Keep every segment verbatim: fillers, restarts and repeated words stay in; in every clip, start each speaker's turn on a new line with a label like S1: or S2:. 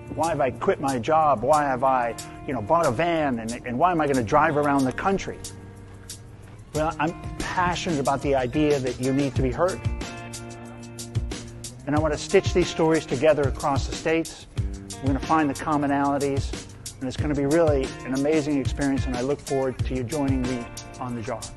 S1: Why have I quit my job? Why have I, you know, bought a van? And, and why am I going to drive around the country? Well, I'm passionate about the idea that you need to be heard. And I want to stitch these stories together across the states. We're going to find the commonalities. And it's going to be really an amazing experience. And I look forward to you joining me on the job.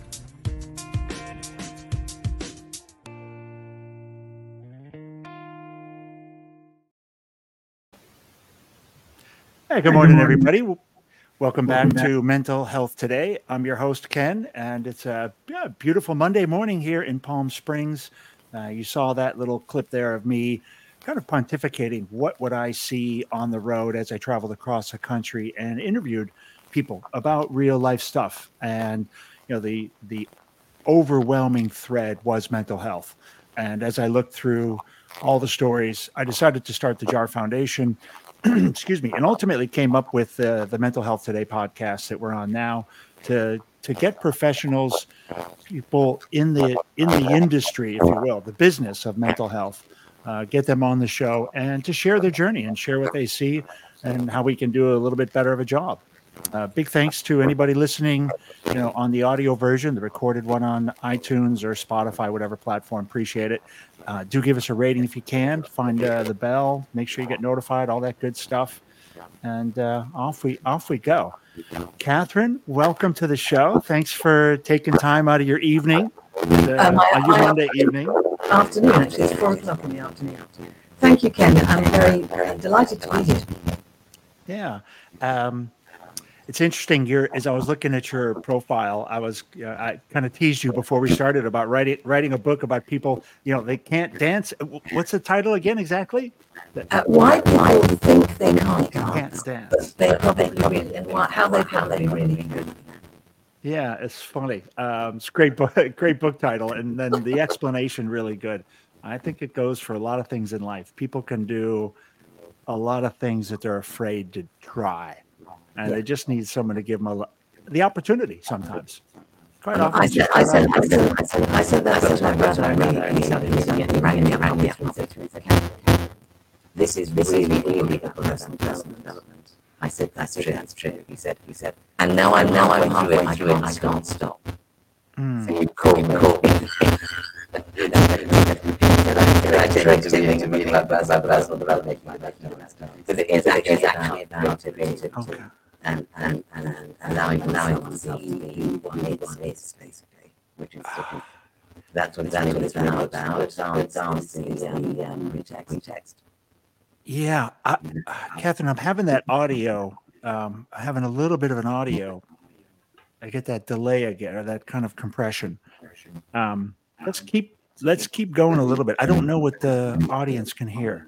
S1: Hey, good morning, everybody. Welcome back to Mental Health Today. I'm your host, Ken, and it's a yeah, beautiful Monday morning here in Palm Springs. Uh, you saw that little clip there of me kind of pontificating what would I see on the road as I traveled across the country and interviewed people about real life stuff. And, you know, the the overwhelming thread was mental health. And as I looked through all the stories, I decided to start the J A R Foundation. Excuse me, and ultimately came up with uh, the Mental Health Today podcast that we're on now to to get professionals, people in the in the industry, if you will, the business of mental health, uh, get them on the show and to share their journey and share what they see and how we can do a little bit better of a job. Uh, big thanks to anybody listening, you know, on the audio version, the recorded one on iTunes or Spotify, whatever platform. Appreciate it. Uh, do give us a rating if you can. Find uh, the bell. Make sure you get notified. All that good stuff. And uh, off we off we go. Catherine, welcome to the show. Thanks for taking time out of your evening, uh,
S2: um, my,
S1: on your
S2: my
S1: Monday evening.
S2: Afternoon, actually, it's four o'clock in the afternoon. Thank you, Ken. I'm very, very delighted to be here.
S1: Yeah. Um, It's interesting. You're, as I was looking at your profile, I was uh, I kind of teased you before we started about writing writing a book about people. You know, they can't dance. What's the title again exactly?
S2: Uh, why people think they can't dance,
S1: can't dance.
S2: but they probably really, and what, how they probably really good.
S1: Yeah, it's funny. Um, it's a great book, great book title, and then the explanation really good. I think it goes for a lot of things in life. People can do a lot of things that they're afraid to try. And yeah. They just need someone to give them a, the opportunity sometimes. Quite often.
S2: I said, I said, I said, I said, I said that to my brother. I really, he said, he rang me, rang me up and said to me, this is really, really a personal development. I said, that's true, that's true. He said, he said, and now I'm, now I'm halfway through it, I can't stop.
S1: Mm.
S2: So you call me, call me. I did to meeting to meeting about personal development. Because it is actually about creativity.
S1: Okay.
S2: And, and, and, and allowing, allowing oneself to be who one is, basically, which is sort of, that's what, that's what it's now about. Dance, dance is the um, pretext.
S1: Yeah, I, uh, Catherine, I'm having that audio, um, having a little bit of an audio. I get that delay again, or that kind of compression. Um, let's keep, let's keep going a little bit. I don't know what the audience can hear.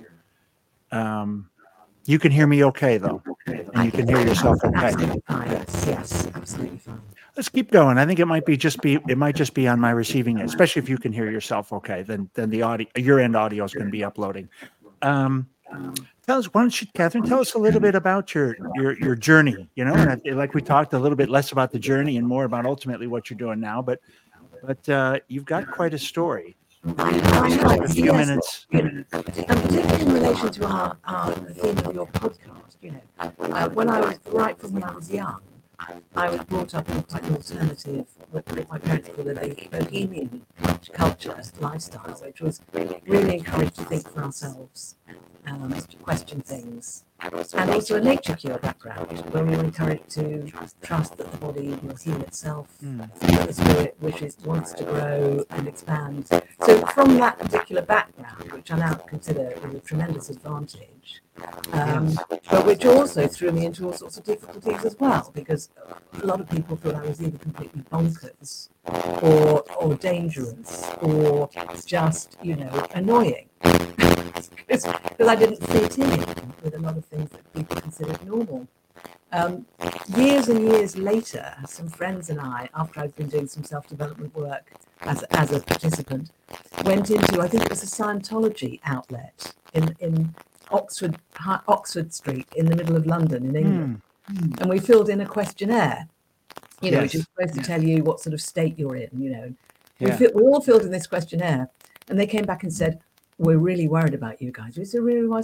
S1: Um, You can hear me okay, though, and you can hear yourself okay.
S2: Yes, yes, absolutely fine.
S1: Let's keep going. I think it might be just be it might just be on my receiving end, especially if you can hear yourself okay. Then then the audio, your end audio is going to be uploading. Um, tell us, why don't you, Catherine, tell us a little bit about your your your journey. You know, and I, like we talked a little bit less about the journey and more about ultimately what you're doing now. But but uh, you've got quite a story.
S2: I
S1: A few
S2: yes.
S1: minutes.
S2: And particularly in relation to our, our theme of your podcast, you know, uh, when I was, right from when I was young, I was brought up in quite an alternative, what my parents called a bohemian culture, lifestyle, which was really encouraged to think for ourselves, um, to question things, and also a nature cure background, where we were encouraged to trust that the body will heal itself,
S1: Mm.
S2: the spirit wishes, wants to grow and expand. So from that particular background, which I now consider a tremendous advantage, um, but which also threw me into all sorts of difficulties as well, because a lot of people thought I was either completely bonkers or or dangerous or just, you know, annoying. Because I didn't fit in with a lot of things that people considered normal. Um, years and years later, some friends and I, after I'd been doing some self-development work as, as a participant, went into, I think it was a Scientology outlet in, in Oxford, Oxford Street in the middle of London in England. Mm. And we filled in a questionnaire, you know, yes. which is supposed to tell you what sort of state you're in, you know. We, yeah. fi- we all filled in this questionnaire, and they came back and said, we're really worried about you guys. We said, really, why's that?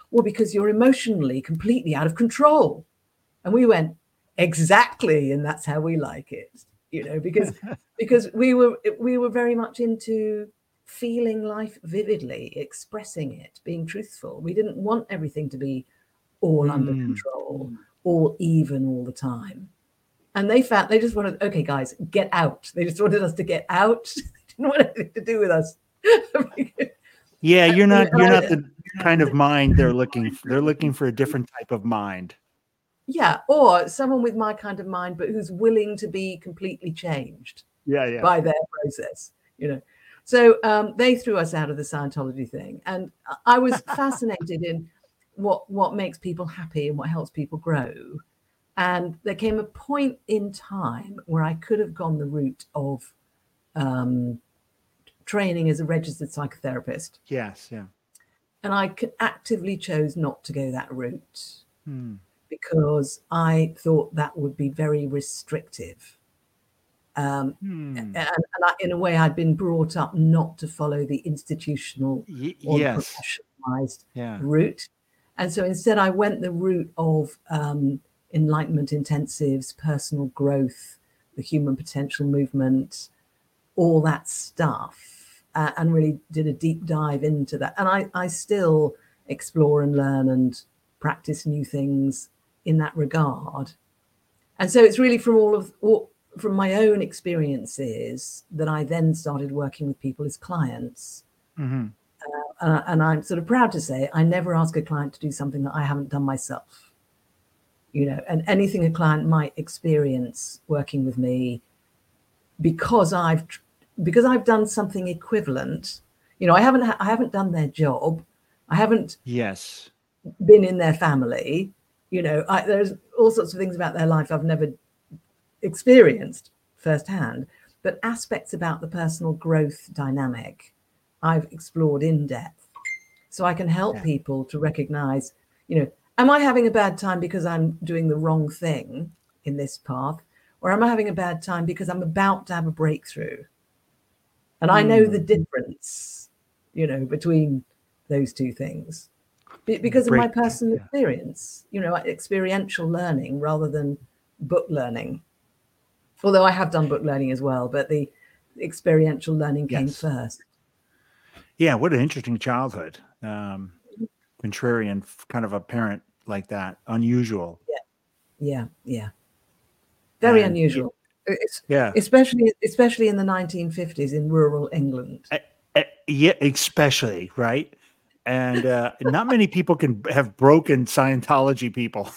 S2: well, because you're emotionally completely out of control. And we went, exactly. And that's how we like it, you know, because because we were we were very much into feeling life vividly, expressing it, being truthful. We didn't want everything to be all mm. under control, mm. all even all the time. And they found they just wanted, okay, guys, get out. They just wanted us to get out. They didn't want anything to do with us.
S1: Yeah, you're not you're not the kind of mind they're looking for. They're looking for a different type of mind.
S2: Yeah, or someone with my kind of mind, but who's willing to be completely changed.
S1: Yeah, yeah.
S2: By their process, you know. So um, they threw us out of the Scientology thing, and I was fascinated in what what makes people happy and what helps people grow. And there came a point in time where I could have gone the route of um, training as a registered psychotherapist.
S1: Yes, yeah.
S2: And I could actively chose not to go that route
S1: hmm.
S2: because I thought that would be very restrictive. Um,
S1: hmm.
S2: and, and I, in a way, I'd been brought up not to follow the institutional
S1: y-
S2: or
S1: yes.
S2: professionalized
S1: yeah.
S2: route. And so instead, I went the route of um, enlightenment intensives, personal growth, the human potential movement, all that stuff, uh, and really did a deep dive into that. And I, I still explore and learn and practice new things in that regard. And so it's really from all of all, from my own experiences that I then started working with people as clients.
S1: Mm-hmm.
S2: Uh, and I'm sort of proud to say I never ask a client to do something that I haven't done myself. You know, and anything a client might experience working with me, because I've because I've done something equivalent. You know, I haven't I haven't done their job. I haven't
S1: yes
S2: been in their family. You know, I, there's all sorts of things about their life I've never experienced firsthand, but aspects about the personal growth dynamic I've explored in depth. So I can help
S1: yeah.
S2: people to recognize, you know, am I having a bad time because I'm doing the wrong thing in this path? Or am I having a bad time because I'm about to have a breakthrough? And mm. I know the difference, you know, between those two things because Break. of my personal yeah. experience, you know, experiential learning rather than book learning. Although I have done book learning as well, but the experiential learning came yes. first.
S1: Yeah, what an interesting childhood. Um, contrarian, kind of a parent like that. Unusual.
S2: Yeah, yeah, yeah. Very
S1: and
S2: unusual.
S1: It,
S2: it's,
S1: yeah,
S2: especially especially in the nineteen fifties in rural England.
S1: Uh, uh, yeah, especially right. And uh, not many people can have broken Scientology people.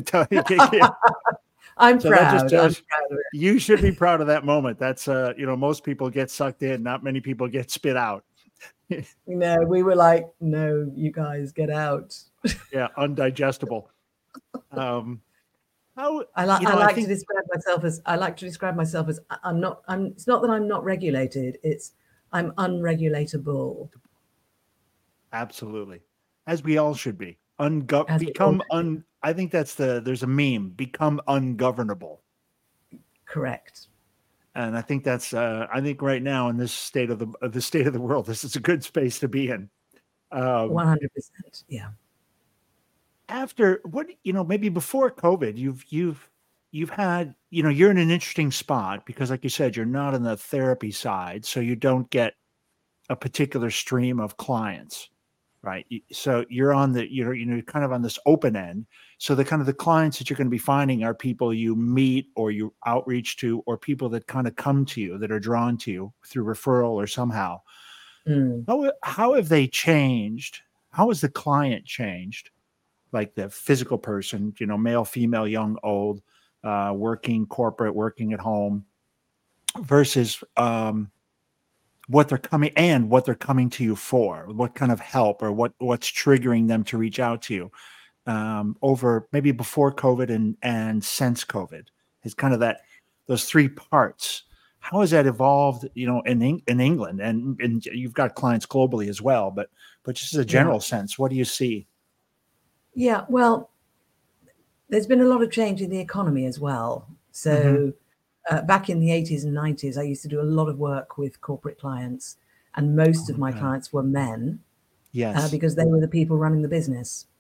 S2: I'm
S1: so
S2: proud.
S1: Just tells,
S2: I'm proud of it.
S1: You should be proud of that moment. That's uh, you know, most people get sucked in. Not many people get spit out.
S2: No, we were like, no, you guys get out.
S1: Yeah, undigestible. Um, how
S2: I like.
S1: You know,
S2: I like
S1: I think,
S2: to describe myself as. I like to describe myself as. I'm not. I'm. It's not that I'm not regulated. It's I'm unregulatable.
S1: Absolutely, as we all should be. Ungo- become un. I think that's the. There's a meme. Become ungovernable.
S2: Correct.
S1: And I think that's. Uh, I think right now in this state of the of the state of the world, this is a good space to be in.
S2: One hundred percent. Yeah.
S1: After what you know, maybe before COVID, you've you've you've had you know you're in an interesting spot because, like you said, you're not on the therapy side, so you don't get a particular stream of clients. Right. So you're on the, you're, you know, kind of on this open end. So the kind of the clients that you're going to be finding are people you meet or you outreach to, or people that kind of come to you, that are drawn to you through referral or somehow.
S2: Mm.
S1: How, how have they changed? How has the client changed? Like the physical person, you know, male, female, young, old, uh, working, corporate, working at home versus, um, what they're coming and what they're coming to you for, what kind of help or what what's triggering them to reach out to you um, over maybe before COVID and, and since COVID is kind of that, those three parts. How has that evolved, you know, in, in England and, and you've got clients globally as well, but, but just as a general yeah. sense, what do you see?
S2: Yeah, well, there's been a lot of change in the economy as well. So mm-hmm. Uh, back in the eighties and nineties, I used to do a lot of work with corporate clients, and most oh, of my okay. clients were men.
S1: Yes,
S2: uh, because they were the people running the business.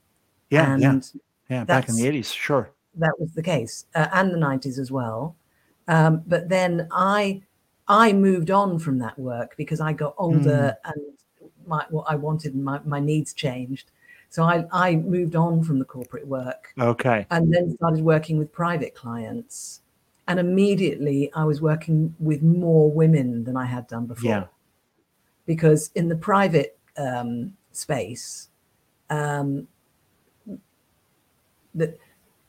S1: Yeah, yeah,
S2: And
S1: yeah. Back in the
S2: that's
S1: eighties, sure.
S2: that was the case, uh, and the nineties as well. Um, but then I I moved on from that work because I got older
S1: Mm,
S2: and my what I wanted and my, my needs changed. So I, I moved on from the corporate work
S1: okay.
S2: and then started working with private clients. And immediately I was working with more women than I had done
S1: Yeah.
S2: before. Because in the private um, space, um, that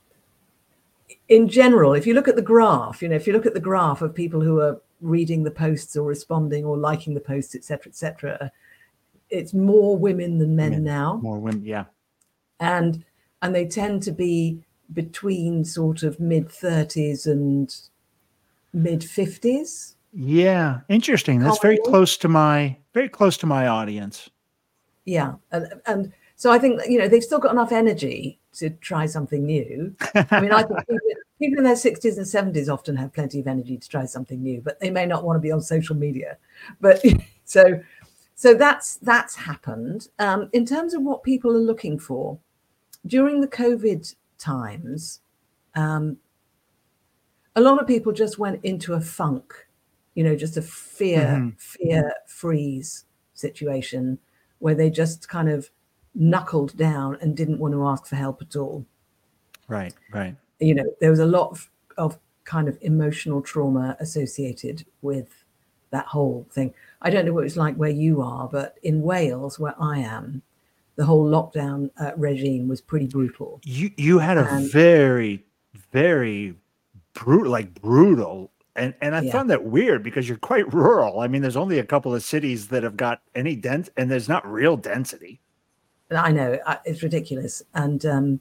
S2: in general, if you look at the graph, you know, if you look at the graph of people who are reading the posts or responding or liking the posts, et cetera, et cetera, it's more women than men
S1: Women,
S2: now.
S1: more women. Yeah.
S2: And and they tend to be between sort of mid thirties and mid fifties
S1: Yeah. Interesting. That's very
S2: commonly.
S1: close to my very close to my audience.
S2: Yeah. And, and so I think, you know, they've still got enough energy to try something new. I mean, I think people, people in their sixties and seventies often have plenty of energy to try something new, but they may not want to be on social media. But so so that's that's happened. Um, in terms of what people are looking for during the COVID times, um, a lot of people just went into a funk, you know, just a fear,
S1: Hmm.
S2: fear freeze situation where they just kind of knuckled down and didn't want to ask for help at all.
S1: Right. Right.
S2: You know, there was a lot of, of kind of emotional trauma associated with that whole thing. I don't know what it's like where you are, but in Wales, where I am, the whole lockdown uh, regime was pretty brutal.
S1: You you had a
S2: And
S1: very very brutal, like brutal, and and I
S2: yeah,
S1: found that weird because you're quite rural. I mean, there's only a couple of cities that have got any dent, and there's not real density.
S2: I know it's ridiculous. And um,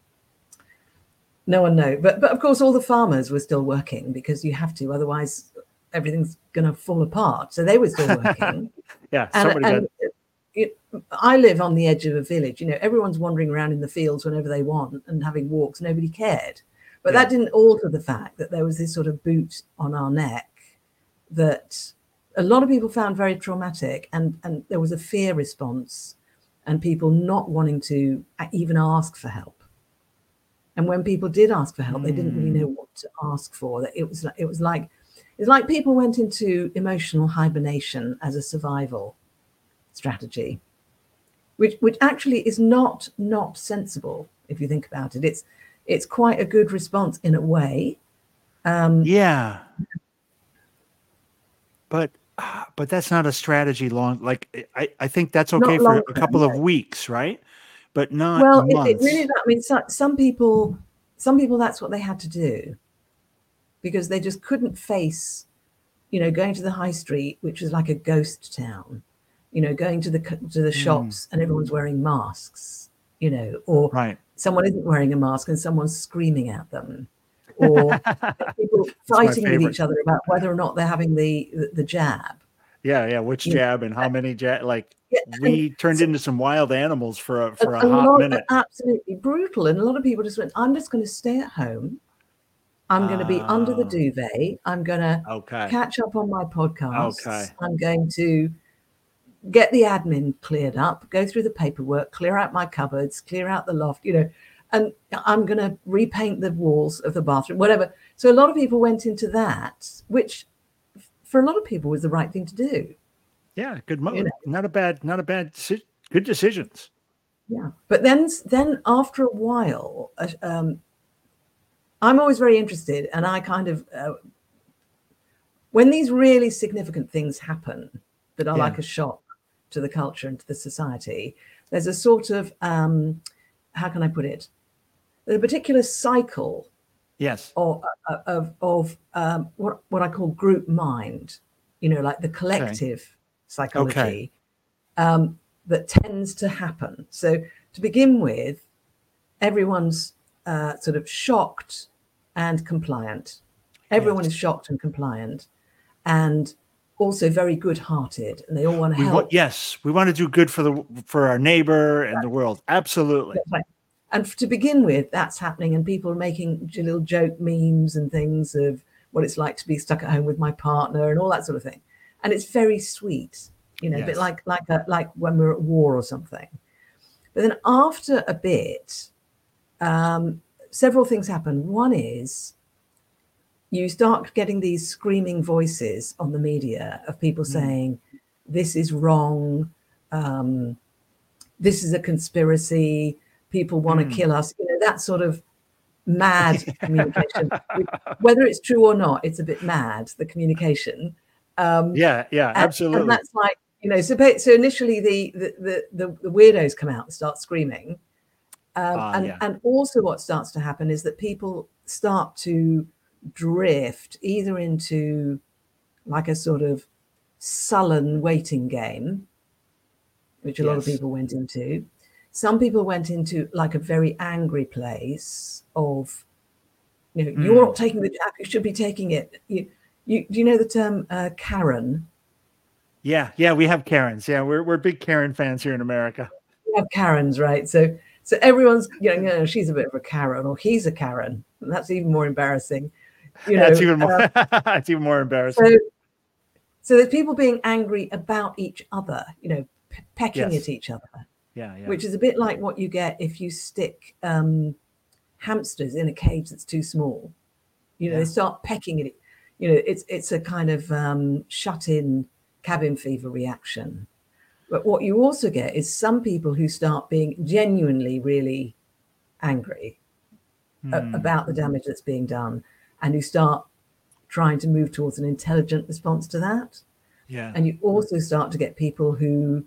S2: no one knows. But, but of course, all the farmers were still working because you have to, otherwise everything's going to fall apart. So they were still working.
S1: Yeah,
S2: and
S1: somebody got.
S2: and it, I live on the edge of a village. You know, everyone's wandering around in the fields whenever they want and having walks. Nobody cared. But
S1: Yeah.
S2: that didn't alter the fact that there was this sort of boot on our neck that a lot of people found very traumatic. And, and there was a fear response and people not wanting to even ask for help. And when people did ask for help, they didn't really know what to ask for. That it was like it was like it's like people went into emotional hibernation as a survival strategy, which which actually is not not sensible if you think about it. It's it's quite a good response in a way. Um,
S1: Yeah, but ah, but that's not a strategy long. Like I I think that's okay
S2: not
S1: for
S2: long
S1: a
S2: term.
S1: couple of weeks, right? But not
S2: Well, it, it really.
S1: months.
S2: I mean, so, some people some people that's what they had to do because they just couldn't face, you know, going to the high street, which was like a ghost town, you know, going to the to the
S1: Mm,
S2: shops and everyone's wearing masks, you know, or
S1: right.
S2: someone isn't wearing a mask and someone's screaming at them, or people
S1: That's my
S2: fighting with
S1: favorite.
S2: each other about whether or not they're having the the, the jab.
S1: Yeah, yeah. Which
S2: You know,
S1: jab and how many jab? Like
S2: yeah, and
S1: we turned
S2: so
S1: into some wild animals for a
S2: a,
S1: for a
S2: a
S1: hot
S2: lot,
S1: minute.
S2: absolutely brutal, and a lot of people just went, "I'm just going to stay at home. I'm going to be under the
S1: Ah,
S2: duvet. I'm going to
S1: okay,
S2: catch up on my podcasts.
S1: okay.
S2: I'm going to get the admin cleared up, go through the paperwork, clear out my cupboards, clear out the loft, you know, and I'm going to repaint the walls of the bathroom, whatever." So a lot of people went into that, which for a lot of people was the right thing to do,
S1: Yeah, good
S2: you
S1: mo
S2: know.
S1: not a bad not a bad deci good decisions.
S2: Yeah. But then, then after a while, uh, um, I'm always very interested, and I kind of, uh, when these really significant things happen that are
S1: Yeah.
S2: like a shock to the culture and to the society, there's a sort of, um, how can I put it? There's a particular cycle
S1: Yes.
S2: of of, of um, what what I call group mind, you know, like the
S1: Okay.
S2: collective
S1: Okay.
S2: psychology um, that tends to happen. So to begin with, everyone's uh, sort of shocked and compliant. Everyone
S1: Yes.
S2: is shocked and compliant, and also very good-hearted, and they all want to
S1: We want
S2: help.
S1: yes, we wanna do good for the for our neighbor and the world. Absolutely.
S2: That's right. And to begin with, that's happening, and people are making little joke memes and things of what it's like to be stuck at home with my partner and all that sort of thing. And it's very sweet, you know, a bit
S1: Yes.
S2: like like a, like when we're at war or something. But then after a bit, um, several things happen. One is you start getting these screaming voices on the media of people
S1: Mm.
S2: saying, this is wrong, um, this is a conspiracy, people want to
S1: Mm.
S2: kill us, you know, that sort of mad communication. Whether it's true or not, it's a bit mad, the communication. Um,
S1: yeah, yeah,
S2: and,
S1: absolutely.
S2: and that's like, you know, so, so initially the, the, the, the, the weirdos come out and start screaming. Um,
S1: uh,
S2: and,
S1: yeah.
S2: and also what starts to happen is that people start to drift either into like a sort of sullen waiting game, which a
S1: yes.
S2: lot of people went into. Some people went into like a very angry place of, you know, mm. you're not taking the jab, you should be taking it. You, you, do you know the term uh, Karen?
S1: Yeah, yeah, we have Karens. Yeah, we're we're big Karen fans here in America.
S2: We have Karens, right? So so everyone's, you know, you know, she's a bit of a Karen, or he's a Karen. And that's even more embarrassing. You know,
S1: that's even more.
S2: Um,
S1: it's even more embarrassing.
S2: So, so there's people being angry about each other, you know, p- pecking
S1: yes.
S2: at each other.
S1: Yeah, yeah.
S2: Which is a bit like what you get if you stick um, hamsters in a cage that's too small. You know, yeah. They start pecking at it. You know, it's it's a kind of um, shut-in cabin fever reaction. But what you also get is some people who start being genuinely really angry
S1: hmm.
S2: a- about the damage that's being done, and who start trying to move towards an intelligent response to that.
S1: Yeah.
S2: And you also start to get people who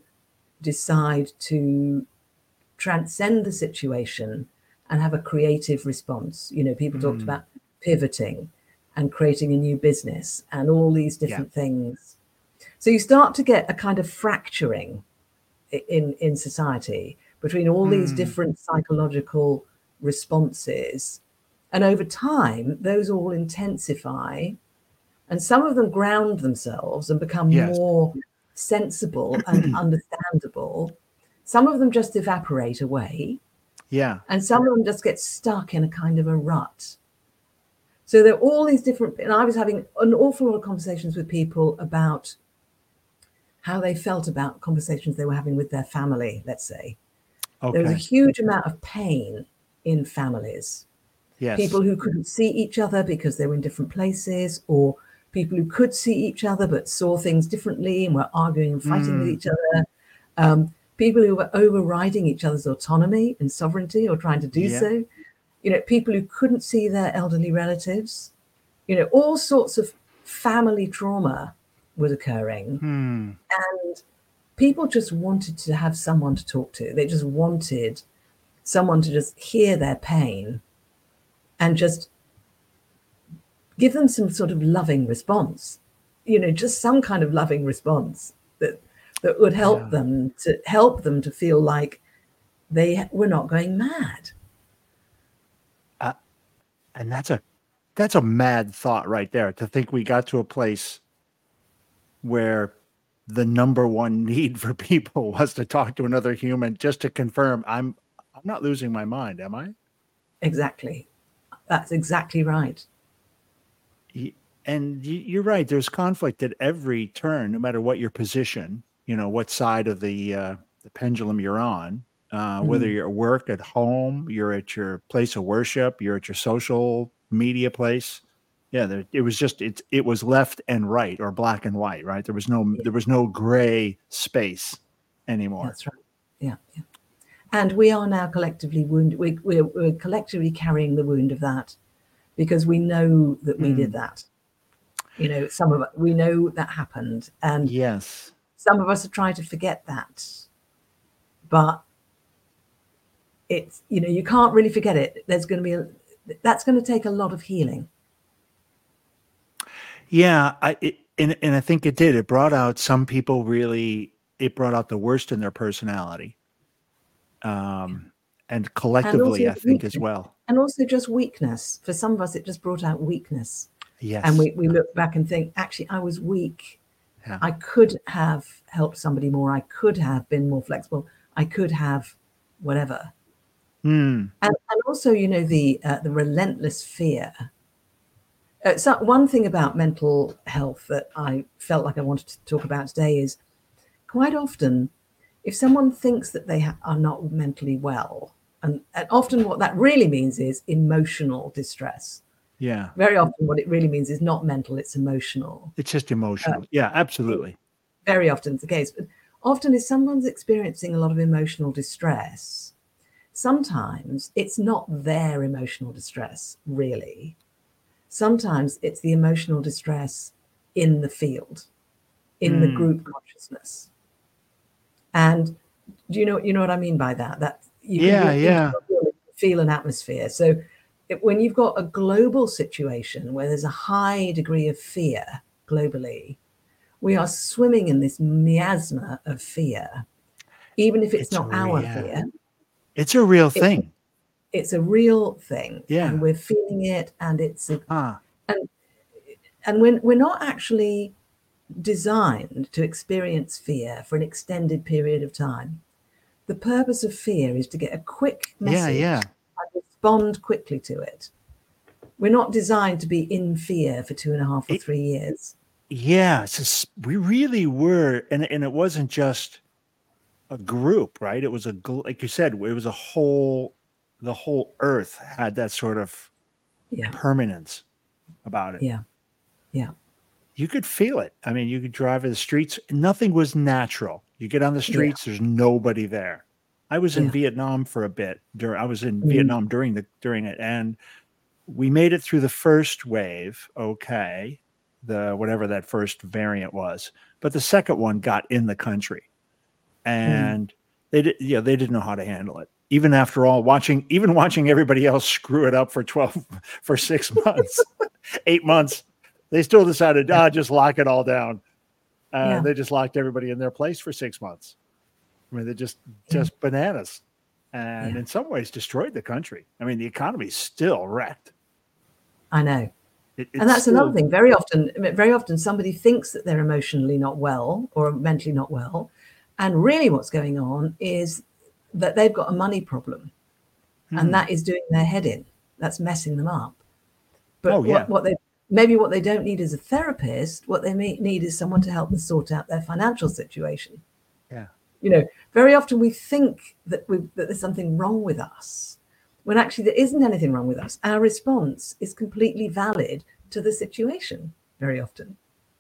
S2: decide to transcend the situation and have a creative response. You know, people mm. talked about pivoting and creating a new business and all these different yeah. things. So you start to get a kind of fracturing in, in society between all mm. these different psychological responses. And over time, those all intensify, and some of them ground themselves and become yes. more sensible and understandable. Some of them just evaporate away.
S1: Yeah.
S2: And some of them just get stuck in a kind of a rut. So there are all these different, and I was having an awful lot of conversations with people about how they felt about conversations they were having with their family, let's say. Okay. There was a huge amount of pain in families.
S1: Yes.
S2: People who couldn't see each other because they were in different places, or people who could see each other but saw things differently and were arguing and fighting mm. with each other. Um, people who were overriding each other's autonomy and sovereignty or trying to do yeah. so. You know, people who couldn't see their elderly relatives. You know, all sorts of family trauma was occurring.
S1: Hmm.
S2: And people just wanted to have someone to talk to. They just wanted someone to just hear their pain and just give them some sort of loving response. You know, just some kind of loving response that that would help yeah. them to help them to feel like they were not going mad.
S1: Uh, and that's a that's a mad thought right there, to think we got to a place where the number one need for people was to talk to another human just to confirm I'm I'm not losing my mind, am I?
S2: Exactly. That's exactly right.
S1: And you're right. There's conflict at every turn, no matter what your position, you know, what side of the uh, the pendulum you're on, uh, mm. whether you're at work, at home, you're at your place of worship, you're at your social media place. Yeah, there, it was just it. It was left and right, or black and white. Right. There was no yeah. there was no gray space anymore.
S2: That's right. Yeah. yeah. And we are now collectively wounded. We, we're, we're collectively carrying the wound of that, because we know that we mm. did that. You know, some of us, we know that happened, and
S1: yes,
S2: some of us are trying to forget that, but it's, you know, you can't really forget it. There's going to be a, that's going to take a lot of healing.
S1: Yeah, I it, and and I think it did. It brought out some people really. It brought out the worst in their personality, um, and collectively, and I think
S2: weakness,
S1: as well.
S2: And also just weakness. For some of us, it just brought out weakness.
S1: Yes.
S2: And we, we look back and think, actually, I was weak.
S1: Yeah.
S2: I could have helped somebody more. I could have been more flexible. I could have whatever.
S1: Mm.
S2: And, and also, you know, the uh, the relentless fear. Uh, so one thing about mental health that I felt like I wanted to talk about today is quite often if someone thinks that they ha- are not mentally well, and, and often what that really means is emotional distress.
S1: Yeah.
S2: Very often what it really means is not mental, it's emotional.
S1: It's just emotional.
S2: Uh,
S1: yeah, absolutely.
S2: Very often it's the case. But often if someone's experiencing a lot of emotional distress, sometimes it's not their emotional distress, really. Sometimes it's the emotional distress in the field, in mm. the group consciousness. And do you know you know what I mean by that? That you
S1: yeah,
S2: can
S1: yeah.
S2: feel an atmosphere. So it, when you've got a global situation where there's a high degree of fear globally, we are swimming in this miasma of fear, even if it's, it's not a, our yeah. fear.
S1: It's a real thing.
S2: It, it's a real thing,
S1: yeah.
S2: and we're feeling it, and it's a,
S1: ah.
S2: and and when we're not actually designed to experience fear for an extended period of time. The purpose of fear is to get a quick message
S1: yeah, yeah.
S2: and respond quickly to it. We're not designed to be in fear for two and a half or it, three years.
S1: Yeah, it's just, we really were, and and it wasn't just a group, right? It was a, like you said, it was a whole, the whole earth had that sort of
S2: yeah.
S1: permanence about it.
S2: Yeah, yeah.
S1: You could feel it. I mean, you could drive in the streets. Nothing was natural. You get on the streets, yeah. there's nobody there. I was in yeah. Vietnam for a bit. During, I was in mm. Vietnam during the during it, and we made it through the first wave. Okay, the whatever that first variant was, but the second one got in the country, and mm. they did. Yeah, they didn't know how to handle it. Even after all, watching even watching everybody else screw it up for twelve for six months, eight months. They still decided, ah, just lock it all down. Uh, yeah. They just locked everybody in their place for six months. I mean, they're just just yeah. bananas, and yeah. in some ways destroyed the country. I mean, the economy's still wrecked.
S2: I know, it, and that's still... another thing. Very often, very often, somebody thinks that they're emotionally not well or mentally not well, and really, what's going on is that they've got a money problem, hmm. and that is doing their head in. That's messing them up. But
S1: oh, yeah.
S2: what, what they maybe what they don't need is a therapist. What they may need is someone to help them sort out their financial situation.
S1: Yeah.
S2: You know, very often we think that we that there's something wrong with us, when actually there isn't anything wrong with us. Our response is completely valid to the situation very often.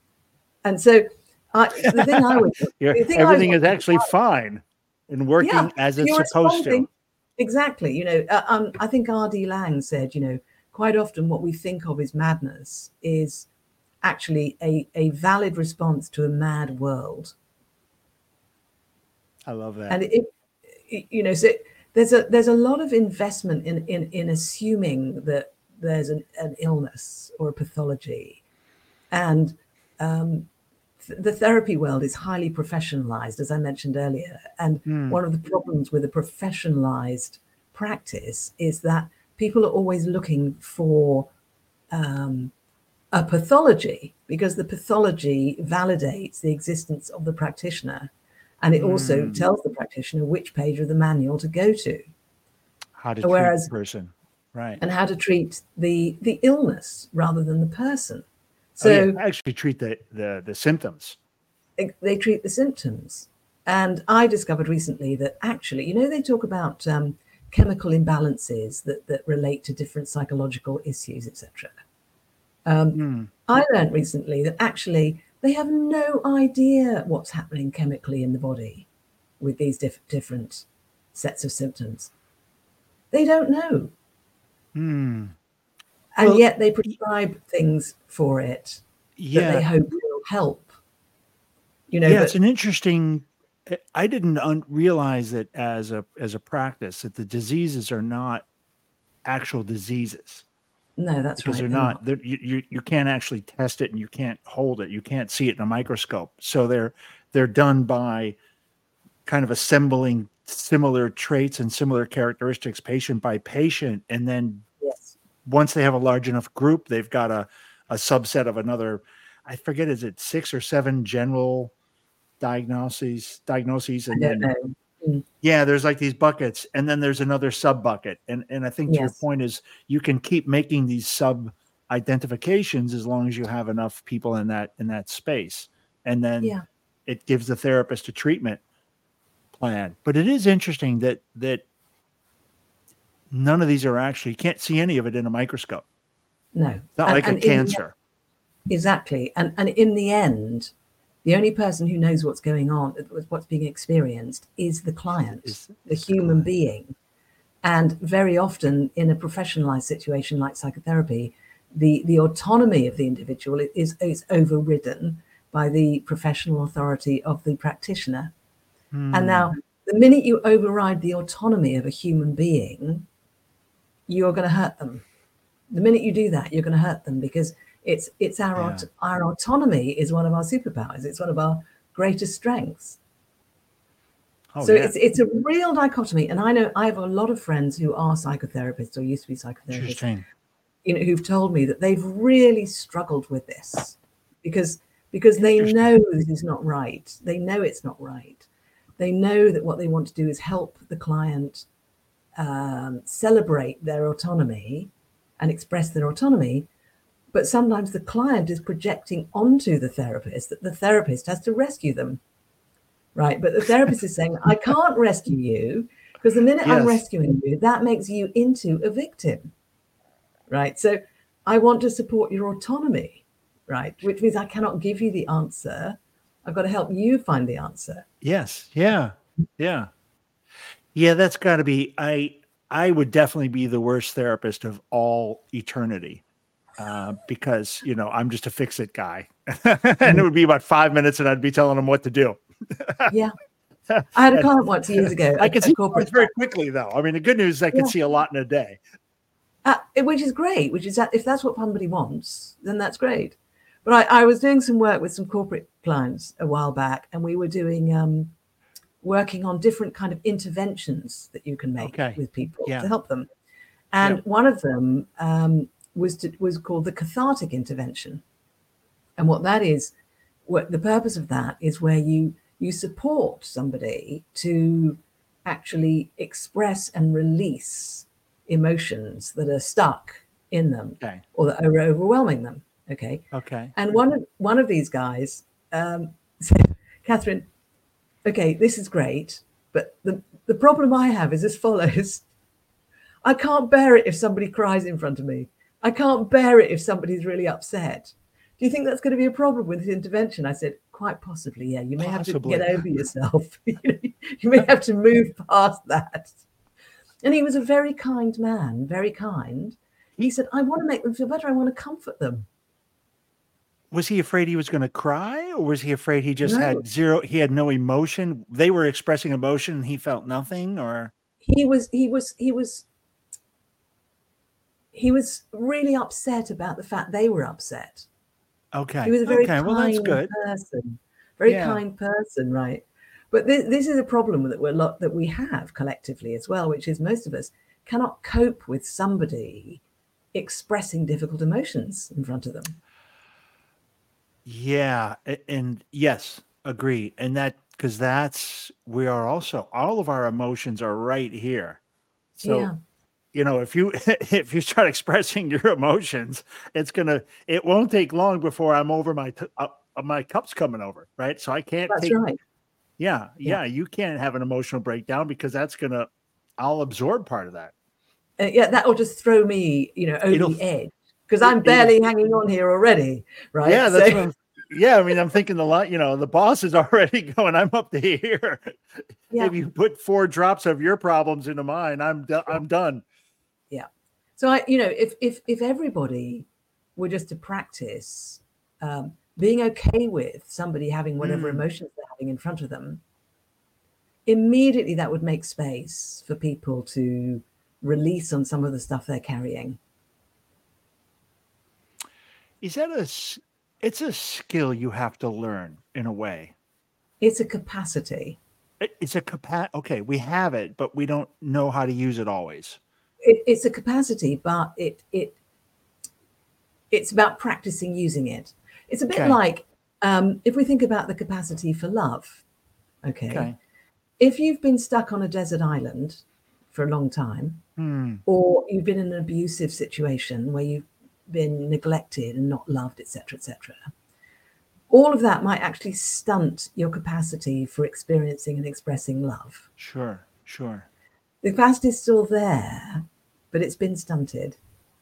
S2: And so I, the thing I would the thing
S1: everything
S2: I
S1: is actually about, fine and working
S2: yeah,
S1: as it's supposed to.
S2: Exactly. You know, uh, um, I think R D Laing said, you know, quite often what we think of as madness is actually a, a valid response to a mad world.
S1: I love that.
S2: And it, it you know, so there's a there's a lot of investment in in, in assuming that there's an, an illness or a pathology, and um, th- the therapy world is highly professionalized, as I mentioned earlier. And mm. one of the problems with a professionalized practice is that people are always looking for um, a pathology, because the pathology validates the existence of the practitioner. And it also mm. tells the practitioner which page of the manual to go to.
S1: How to
S2: Whereas,
S1: treat the person, right.
S2: And how to treat the, the illness rather than the person. So
S1: oh, yeah. actually treat the, the, the symptoms.
S2: They, they treat the symptoms. And I discovered recently that actually, you know, they talk about um, chemical imbalances that, that relate to different psychological issues, et cetera. Um, mm. I learned recently that actually they have no idea what's happening chemically in the body with these diff- different sets of symptoms. They don't know.
S1: Mm.
S2: And
S1: well,
S2: yet they prescribe things for it
S1: yeah.
S2: that they hope will help. You know,
S1: yeah,
S2: but,
S1: it's an interesting. I didn't un- realize it as a as a practice that the diseases are not actual diseases.
S2: No, that's
S1: because
S2: right.
S1: they're not. They're, you, you you can't actually test it, and you can't hold it. You can't see it in a microscope. So they're they're done by kind of assembling similar traits and similar characteristics, patient by patient, and then
S2: yes.
S1: once they have a large enough group, they've got a a subset of another. I forget, is it six or seven general diagnoses diagnoses, and
S2: I don't
S1: then.
S2: know. Mm.
S1: Yeah, there's like these buckets, and then there's another sub bucket. And and I think to
S2: yes.
S1: your point is you can keep making these sub identifications as long as you have enough people in that in that space. And then
S2: yeah.
S1: it gives the therapist a treatment plan. But it is interesting that that none of these are actually, you can't see any of it in a microscope.
S2: No.
S1: It's not
S2: And-
S1: like a
S2: and in the-
S1: cancer.
S2: Exactly. And and in the end, the only person who knows what's going on, what's being experienced, is the client,
S1: Is-
S2: the
S1: is the
S2: human
S1: client.
S2: being. And very often in a professionalized situation like psychotherapy, the, the autonomy of the individual is, is overridden by the professional authority of the practitioner.
S1: Hmm.
S2: And now, the minute you override the autonomy of a human being, you're going to hurt them. The minute you do that, you're going to hurt them, because it's it's our
S1: Yeah.
S2: aut- our autonomy is one of our superpowers. It's one of our greatest strengths.
S1: Oh,
S2: So
S1: yeah.
S2: it's it's a real dichotomy. And I know I have a lot of friends who are psychotherapists or used to be psychotherapists,
S1: Interesting.
S2: you know, who've told me that they've really struggled with this because because they
S1: Interesting.
S2: know this is not right. They know it's not right. They know that what they want to do is help the client um, celebrate their autonomy and express their autonomy. But sometimes the client is projecting onto the therapist that the therapist has to rescue them, right? But the therapist is saying, I can't rescue you, because the minute I'm
S1: Yes.
S2: rescuing you, that makes you into a victim, right? So I want to support your autonomy, right? Which means I cannot give you the answer. I've got to help you find the answer.
S1: Yes. Yeah. Yeah. Yeah. That's got to be, I, I would definitely be the worst therapist of all eternity. Uh, because, you know, I'm just a fix it guy. And it would be about five minutes and I'd be telling them what to do.
S2: Yeah. I had a client once years ago.
S1: I
S2: a-
S1: could
S2: a
S1: see
S2: corporate
S1: things very quickly, though. I mean, the good news is I could
S2: Yeah.
S1: see a lot in a day.
S2: Uh, which is great, which is that if that's what somebody wants, then that's great. But I, I was doing some work with some corporate clients a while back, and we were doing um, working on different kind of interventions that you can make
S1: Okay.
S2: with people
S1: Yeah.
S2: to help them. And
S1: Yep.
S2: one of them um, was to, was called the cathartic intervention. And what that is, what the purpose of that is where you you support somebody to actually express and release emotions that are stuck in them
S1: Okay.
S2: or that are overwhelming them. Okay.
S1: Okay.
S2: And one of one of these guys um, said, Catherine, okay, this is great, but the, the problem I have is as follows. I can't bear it if somebody cries in front of me. I can't bear it if somebody's really upset. Do you think that's going to be a problem with this intervention? I said, quite possibly, yeah. You may
S1: Possibly.
S2: have to get over yourself. You may have to move past that. And he was a very kind man, very kind. He said, I want to make them feel better. I want to comfort them.
S1: Was he afraid he was going to cry, or was he afraid he just
S2: No.
S1: had zero, he had no emotion? They were expressing emotion and he felt nothing, or?
S2: He was, he was, he was, he was really upset about the fact they were upset.
S1: Okay.
S2: He was a very
S1: okay. Well, that's
S2: kind
S1: good.
S2: person, very
S1: Yeah.
S2: kind person, right? But this, this is a problem that we're lot that we have collectively as well, which is most of us cannot cope with somebody expressing difficult emotions in front of them.
S1: Yeah. a- And yes, agree. And that, because that's, we are also, all of our emotions are right here. So,
S2: Yeah,
S1: you know, if you, if you start expressing your emotions, it's going to, it won't take long before I'm over my, t- uh, uh, my cup's coming over. Right. So I can't
S2: that's
S1: take,
S2: right.
S1: yeah,
S2: Yeah.
S1: yeah. You can't have an emotional breakdown because that's going to, I'll absorb part of that.
S2: Uh, yeah, that will just throw me, you know, over
S1: It'll-
S2: the edge because
S1: it-
S2: I'm
S1: it'll-
S2: barely hanging on here already, right?
S1: Yeah, that's
S2: So-
S1: what I'm, yeah. I mean, I'm thinking the lot, you know, the boss is already going, I'm up to here.
S2: yeah.
S1: If you put four drops of your problems into mine, I'm do- I'm done.
S2: Yeah. So I, you know, if if if everybody were just to practice um, being okay with somebody having whatever
S1: Mm.
S2: emotions they're having in front of them, immediately that would make space for people to release on some of the stuff they're carrying.
S1: Is that a, s- it's a skill you have to learn in a way.
S2: It's a capacity.
S1: It- It's a capa- okay, we have it, but we don't know how to use it always.
S2: It, it's a capacity, but it it it's about practicing using it. It's a bit
S1: Okay.
S2: like um, if we think about the capacity for love. Okay.
S1: Okay.
S2: If you've been stuck on a desert island for a long time,
S1: Hmm.
S2: or you've been in an abusive situation where you've been neglected and not loved, et cetera, et cetera, all of that might actually stunt your capacity for experiencing and expressing love.
S1: Sure, sure.
S2: The capacity is still there, but it's been stunted.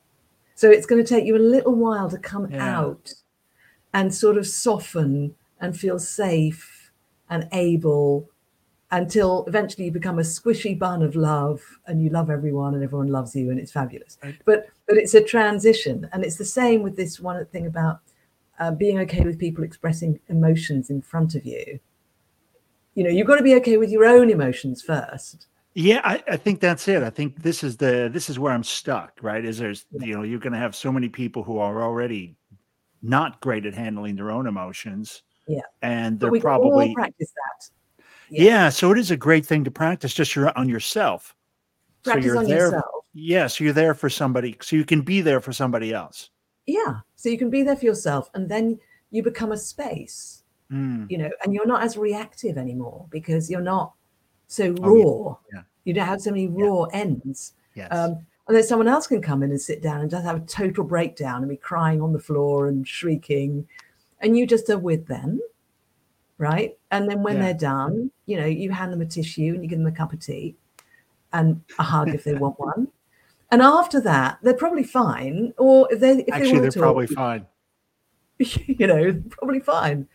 S2: So it's going to take you a little while to come
S1: Yeah.
S2: out and sort of soften and feel safe and able, until eventually you become a squishy bun of love and you love everyone and everyone loves you and it's fabulous.
S1: Right.
S2: But but it's a transition. And it's the same with this one thing about uh, being okay with people expressing emotions in front of you. You know, you've got to be okay with your own emotions first.
S1: Yeah, I, I think that's it. I think this is the this is where I'm stuck, right? Is there's you know, you're gonna have so many people who are already not great at handling their own emotions.
S2: Yeah.
S1: And
S2: But
S1: they're
S2: we can all
S1: probably
S2: practice that.
S1: yeah. yeah, so it is a great thing to practice just your on yourself. So
S2: Practice
S1: you're
S2: on
S1: there.
S2: yourself.
S1: Yeah, so you're there for somebody, so you can be there for somebody else.
S2: Yeah. So you can be there for yourself, and then you become a space,
S1: Mm.
S2: you know, and you're not as reactive anymore because you're not so
S1: Oh, yeah.
S2: raw.
S1: Yeah.
S2: You don't have so many
S1: Yeah.
S2: raw ends.
S1: Yes.
S2: Um, and then someone else can come in and sit down and just have a total breakdown and be crying on the floor and shrieking, and you just are with them, right? And then when
S1: Yeah.
S2: they're done, you know, you hand them a tissue and you give them a cup of tea and a hug if they want one. And after that, they're probably fine. Or if they if
S1: Actually,
S2: they
S1: they're
S2: want to
S1: probably
S2: talk,
S1: fine.
S2: you know, probably fine.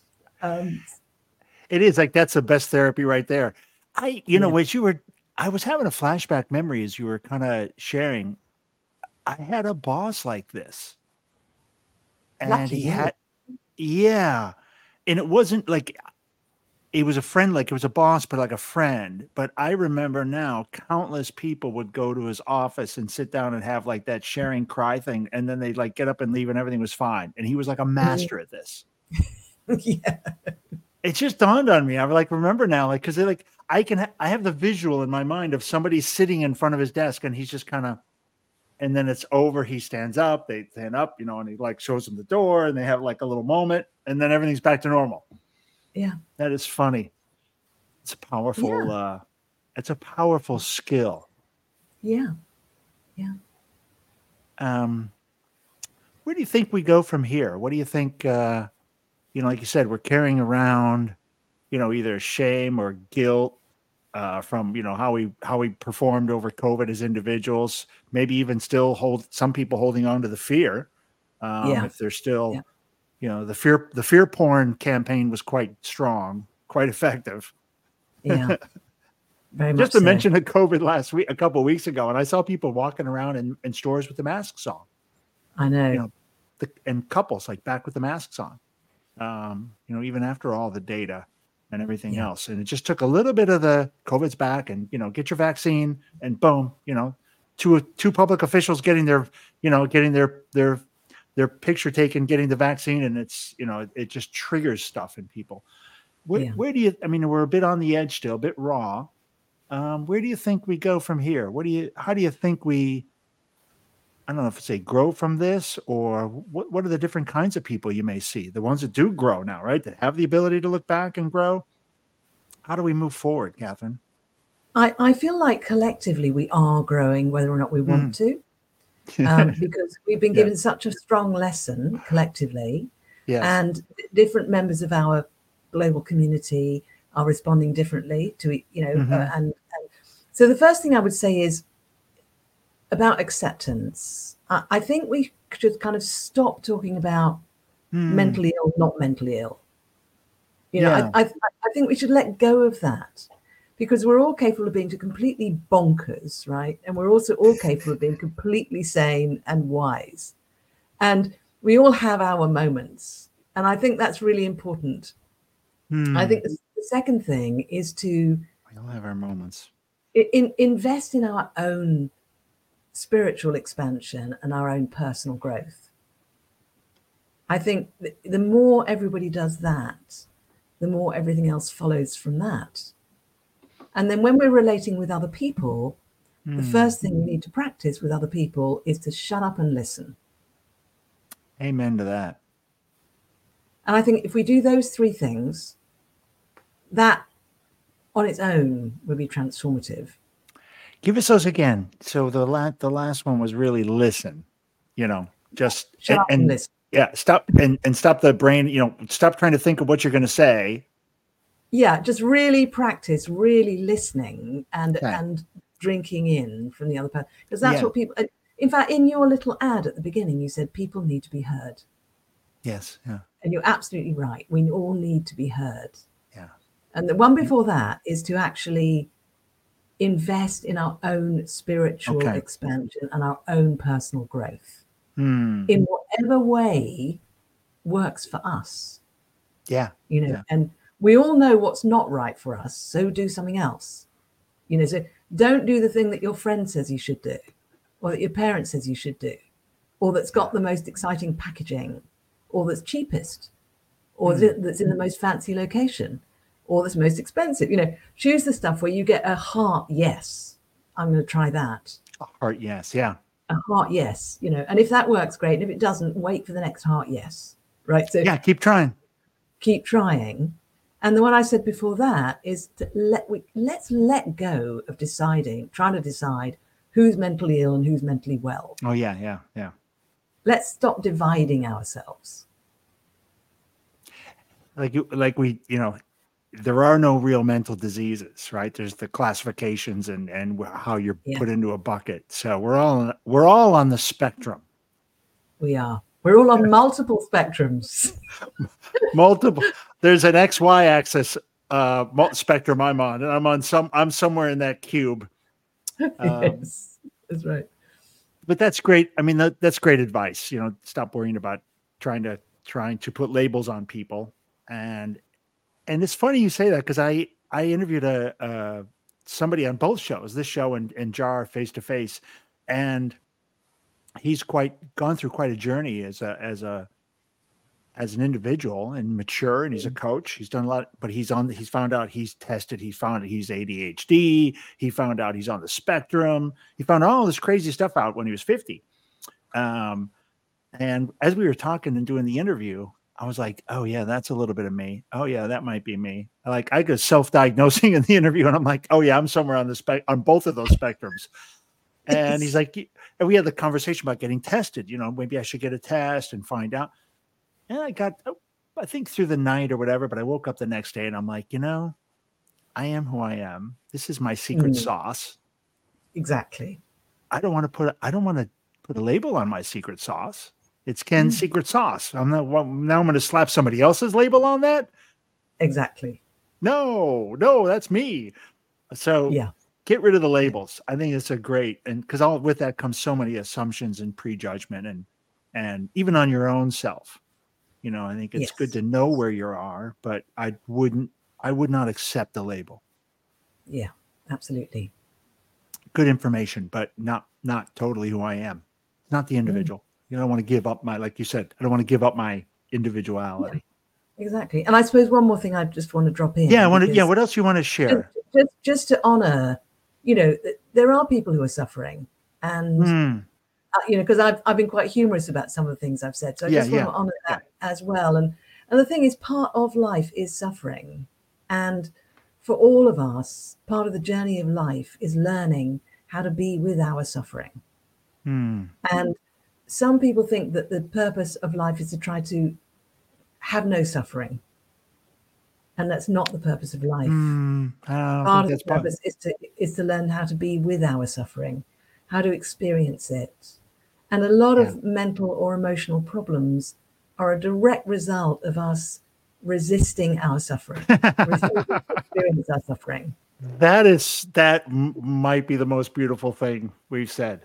S2: Um,
S1: It is like that's the best therapy right there. I, you know,
S2: Yeah.
S1: as you were, I was having a flashback memory as you were kind of sharing. I had a boss like this, and
S2: Lucky
S1: he
S2: you.
S1: had, yeah, and it wasn't like it was a friend, like it was a boss, but like a friend. But I remember now, countless people would go to his office and sit down and have like that sharing cry thing, and then they'd like get up and leave, and everything was fine. And he was like a master at this.
S2: Yeah.
S1: It just dawned on me. I like remember now, like because like I can, ha- I have the visual in my mind of somebody sitting in front of his desk, and he's just kind of, and then it's over. He stands up, they stand up, you know, and he like shows them the door, and they have like a little moment, and then everything's back to normal.
S2: Yeah.
S1: That is funny. It's a powerful,
S2: Yeah.
S1: uh, it's a powerful skill.
S2: Yeah. Yeah.
S1: Um, where do you think we go from here? What do you think? Uh, you know, like you said, we're carrying around, you know, either shame or guilt uh, from you know how we how we performed over COVID as individuals. Maybe even still hold some people holding on to the fear. Um,
S2: Yeah.
S1: if they're still,
S2: Yeah.
S1: you know, the fear the fear porn campaign was quite strong, quite effective.
S2: Yeah. Very much
S1: Just to
S2: so.
S1: mention a COVID last week, a couple of weeks ago, and I saw people walking around in, in stores with the masks on.
S2: I know.
S1: You know, the, and couples like back with the masks on. Um, you know, even after all the data and everything
S2: Yeah.
S1: else, and it just took a little bit of the COVID's back, and you know, get your vaccine, and boom, you know, two two public officials getting their, you know, getting their their their picture taken, getting the vaccine, and it's you know, it, it just triggers stuff in people. Where,
S2: Yeah.
S1: where do you? I mean, we're a bit on the edge still, a bit raw. Um, where do you think we go from here? What do you? How do you think we? I don't know if it's say grow from this, or what. What are the different kinds of people you may see? The ones that do grow now, right? That have the ability to look back and grow. How do we move forward, Catherine?
S2: I, I feel like collectively we are growing, whether or not we want to, um, because we've been
S1: Yeah.
S2: given such a strong lesson collectively,
S1: Yes.
S2: and different members of our global community are responding differently to it, you know.
S1: Mhm.
S2: Uh, and, and so the first thing I would say is about acceptance. I, I think we should kind of stop talking about
S1: Hmm.
S2: mentally ill, not mentally ill. You know,
S1: Yeah.
S2: I, I, I think we should let go of that, because we're all capable of being completely bonkers, right? And we're also all capable of being completely sane and wise. And we all have our moments. And I think that's really important.
S1: Hmm.
S2: I think the, the second thing is to
S1: we all have our moments.
S2: in, invest in our own spiritual expansion and our own personal growth. I think the, the more everybody does that, the more everything else follows from that. And then when we're relating with other people,
S1: Hmm.
S2: the first thing we need to practice with other people is to shut up and listen.
S1: Amen to that.
S2: And I think if we do those three things, that on its own will be transformative.
S1: Give us those again. So the last the last one was really listen. You know, just
S2: Shut
S1: and,
S2: up and
S1: and
S2: listen.
S1: Yeah, stop and, and stop the brain, you know, stop trying to think of what you're going to say.
S2: Yeah, just really practice, really listening and
S1: Okay.
S2: and drinking in from the other person. Because that's
S1: Yeah.
S2: what people, in fact, in your little ad at the beginning, you said people need to be heard.
S1: Yes. Yeah.
S2: And you're absolutely right. We all need to be heard.
S1: Yeah.
S2: And the one before that is to actually invest in our own spiritual
S1: Okay.
S2: expansion and our own personal growth
S1: Hmm.
S2: in whatever way works for us.
S1: Yeah.
S2: You know,
S1: Yeah.
S2: and we all know what's not right for us, so do something else. You know, so don't do the thing that your friend says you should do, or that your parent says you should do, or that's got the most exciting packaging, or that's cheapest, or
S1: Hmm.
S2: that's in the most fancy location, or that's most expensive. You know, choose the stuff where you get a heart yes. I'm going to try that.
S1: A heart yes. Yeah.
S2: A heart yes. You know, and if that works, great. And if it doesn't, wait for the next heart yes. Right. So
S1: Yeah. Keep trying.
S2: keep trying. And the one I said before that is to let we let's let go of deciding, trying to decide who's mentally ill and who's mentally well.
S1: Oh yeah. Yeah. Yeah.
S2: Let's stop dividing ourselves.
S1: Like you, like we, you know, there are no real mental diseases, right? There's the classifications and and wh- how you're
S2: Yeah.
S1: put into a bucket. So we're all we're all on the spectrum.
S2: We are. We're all on multiple spectrums.
S1: Multiple. There's an X Y axis uh mul- spectrum I'm on, and I'm on some. I'm somewhere in that cube. Um,
S2: Yes, that's right.
S1: but that's great. I mean, that, that's great advice. You know, stop worrying about trying to trying to put labels on people. And and it's funny you say that because I I interviewed a, a somebody on both shows, this show and and Jar face to face, and he's quite gone through quite a journey as a as a as an individual and mature, and he's a coach. He's done a lot, but he's on he's found out he's tested, he found he's A D H D, he found out he's on the spectrum, he found all this crazy stuff out when he was fifty. Um, and as we were talking and doing the interview, I was like, oh yeah, that's a little bit of me. Oh yeah, that might be me. Like I go self-diagnosing in the interview, and I'm like, oh yeah, I'm somewhere on the spec on both of those spectrums. And he's like, and we had the conversation about getting tested. You know, maybe I should get a test and find out. And I got, oh, I think through the night or whatever, but I woke up the next day and I'm like, you know, I am who I am. This is my secret
S2: Mm.
S1: sauce.
S2: Exactly.
S1: I don't want to put, I don't want to put a label on my secret sauce. It's Ken's
S2: Mm.
S1: secret sauce. I'm not, well, now I'm going to slap somebody else's label on that.
S2: Exactly.
S1: No, no, that's me. So
S2: Yeah.
S1: get rid of the labels. I think it's a great, and because all with that comes so many assumptions and prejudgment and, and even on your own self. You know, I think it's
S2: Yes.
S1: good to know where you are, but I wouldn't, I would not accept the label.
S2: Yeah, absolutely.
S1: Good information, but not, not totally who I am. Not the individual. Mm. You don't want to give up my, like you said, I don't want to give up my individuality.
S2: Yeah, exactly. And I suppose one more thing I just want to drop in.
S1: Yeah, I want to, yeah. What else you want to share?
S2: Just, just, just to honor, you know, there are people who are suffering, and
S1: Mm.
S2: Uh, you know, because I've I've been quite humorous about some of the things I've said, so I
S1: Yeah,
S2: just want
S1: yeah,
S2: to honour that
S1: yeah.
S2: as well. And and the thing is, part of life is suffering, and for all of us, part of the journey of life is learning how to be with our suffering.
S1: Mm.
S2: And some people think that the purpose of life is to try to have no suffering, and that's not the purpose of life.
S1: Mm. I don't
S2: Part
S1: think
S2: of
S1: that's
S2: the purpose is to is to learn how to be with our suffering, how to experience it. And a lot
S1: Yeah.
S2: of mental or emotional problems are a direct result of us resisting our suffering, refusing to experience our suffering.
S1: That is, that m- might be the most beautiful thing we've said,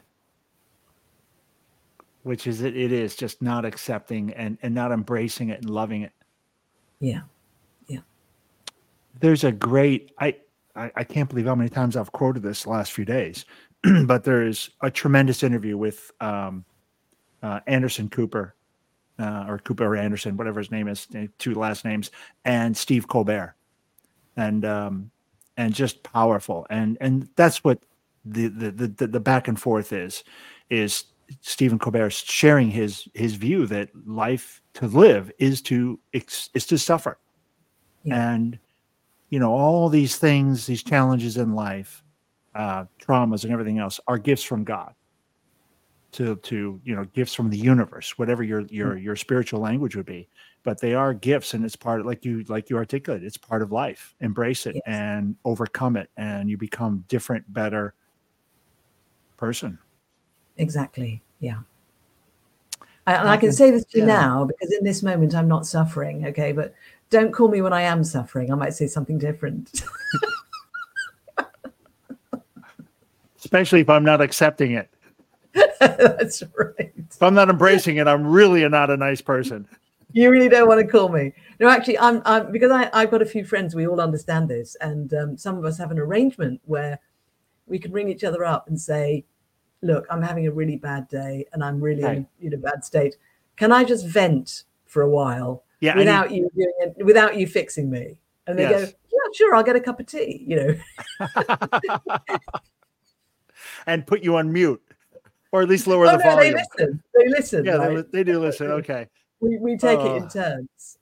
S1: which is it, it is just not accepting and, and not embracing it and loving it.
S2: Yeah. Yeah.
S1: There's a great, I, I, I can't believe how many times I've quoted this the last few days, but there's a tremendous interview with um, uh, Anderson Cooper, uh, or Cooper or Anderson, whatever his name is, two last names, and Steve Colbert. And, um, and just powerful. And, and that's what the, the, the, the back and forth is, is Stephen Colbert sharing his, his view that life to live is to, is to suffer.
S2: Yeah.
S1: And, you know, all these things, these challenges in life, uh, traumas and everything else are gifts from God to to you know gifts from the universe, whatever your your your spiritual language would be. But they are gifts, and it's part of, like you like you articulate, it's part of life. Embrace it yes. and overcome it, and you become different, better person.
S2: Exactly. Yeah. I, and I can say this to you yeah. now, because in this moment I'm not suffering. Okay, but don't call me when I am suffering. I might say something different.
S1: Especially if I'm not accepting it.
S2: That's right.
S1: If I'm not embracing it, I'm really not a nice person.
S2: You really don't want to call me. No, actually, I'm, I'm because I, I've got a few friends. We all understand this. And um, some of us have an arrangement where we can ring each other up and say, look, I'm having a really bad day and I'm really right. in a bad state. Can I just vent for a while yeah, without need... you doing it, without you fixing me? And they yes. go, yeah, sure, I'll get a cup of tea, you know.
S1: And put you on mute, or at least lower
S2: oh,
S1: the
S2: no,
S1: volume.
S2: They listen. They listen.
S1: Yeah,
S2: right?
S1: they, they do listen. Okay.
S2: We we take uh, it in turns.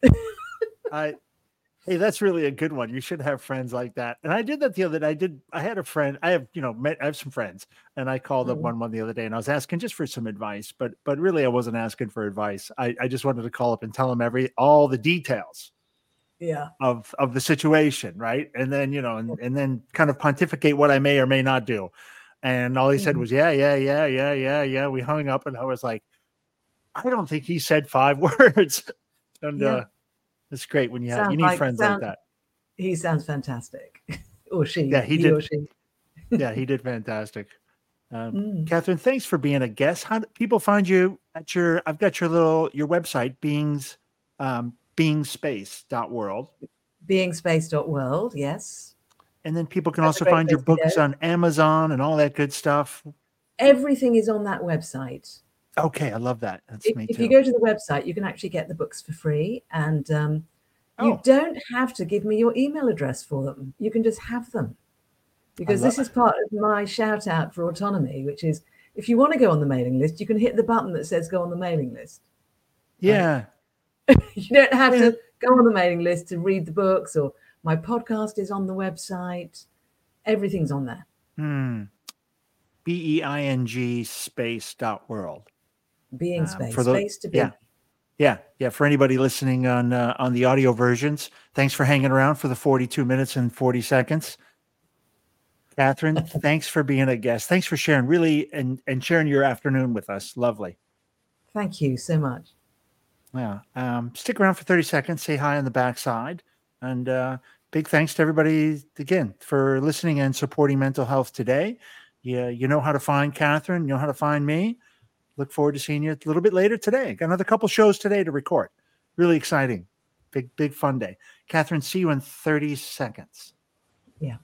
S1: I, hey, that's really a good one. You should have friends like that. And I did that the other day. I did. I had a friend. I have, you know, met, I have some friends, and I called mm-hmm. up one one the other day, and I was asking just for some advice. But but really, I wasn't asking for advice. I, I just wanted to call up and tell them every all the details.
S2: Yeah.
S1: Of of the situation, right? And then you know, and, and then kind of pontificate what I may or may not do. And all he said was, yeah, yeah, yeah, yeah, yeah, yeah. We hung up, and I was like, I don't think he said five words. And yeah. uh, it's great when you have, you need like, friends sound, like that.
S2: He sounds fantastic. Or she.
S1: Yeah, he,
S2: he
S1: did.
S2: Or she.
S1: Yeah, he did fantastic. Um,
S2: mm.
S1: Catherine, thanks for being a guest. How do people find you at your, I've got your little, your website, Beings, um, being space dot world.
S2: being space dot world, yes.
S1: And then people can That's also find your books on Amazon and all that good stuff.
S2: Everything is on that website.
S1: Okay, I love that. That's
S2: if,
S1: me
S2: if
S1: too.
S2: you go to the website, you can actually get the books for free. And um, you oh. don't have to give me your email address for them. You can just have them. Because this is part of my shout out for autonomy, which is if you want to go on the mailing list, you can hit the button that says go on the mailing list.
S1: Yeah.
S2: Right? You don't have to go on the mailing list to read the books, or my podcast is on the website. Everything's on there.
S1: Hmm. B E I N G space dot world.
S2: Being space, um, for the, space to be.
S1: Yeah, yeah, yeah. For anybody listening on uh, on the audio versions, thanks for hanging around for the forty-two minutes and forty seconds. Catherine, thanks for being a guest. Thanks for sharing, really, and and sharing your afternoon with us. Lovely.
S2: Thank you so much.
S1: Yeah. Um, stick around for thirty seconds. Say hi on the backside, and uh, big thanks to everybody again for listening and supporting mental health today. Yeah, you know how to find Catherine. You know how to find me. Look forward to seeing you a little bit later today. Got another couple shows today to record. Really exciting. Big, big fun day. Catherine, see you in thirty seconds.
S2: Yeah.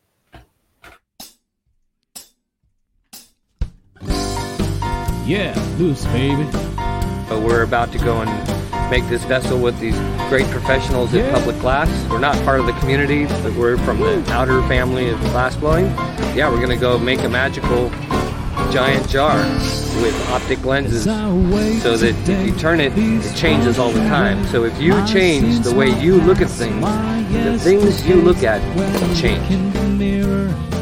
S3: Yeah, loose, baby.
S4: But we're about to go and make this vessel with these great professionals yeah. in public glass. We're not part of the community, but we're from the outer family of glass blowing. Yeah, we're going to go make a magical giant jar with optic lenses so that if you turn it, it changes all the time. So if you change the way you look at things, the things you look at change.